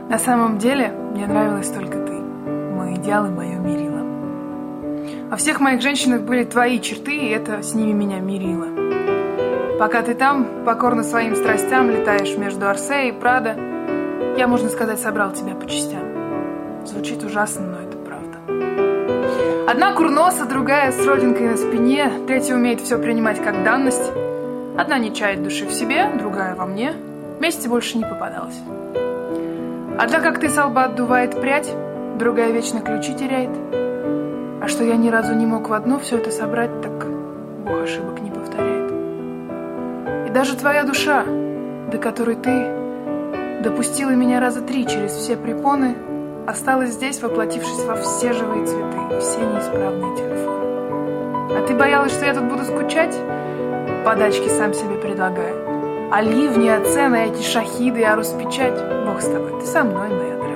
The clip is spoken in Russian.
На самом деле, мне нравилась только ты. Мой идеал и мое мерило. Во всех моих женщинах были твои черты, и это с ними меня мирило. Пока ты там, покорно своим страстям, летаешь между Орсе и Прадо, я, можно сказать, собрал тебя по частям. Звучит ужасно, но это правда. Одна курноса, другая с родинкой на спине, третья умеет все принимать как данность. Одна не чает души в себе, другая во мне. Вместе больше не попадалась. Одна, как ты, со лба отдувает прядь, другая вечно ключи теряет. А что я ни разу не мог в одно все это собрать, так Бог ошибок не повторяет. И даже твоя душа, до которой ты допустила меня раза 3 через все препоны, осталась здесь, воплотившись во все живые цветы, все неисправные телефоны. А ты боялась, что я тут буду скучать? Подачки сам себе предлагаю. А ливни, оцены, эти шахиды, а распечать. Бог с тобой, ты со мной, моя дорогая.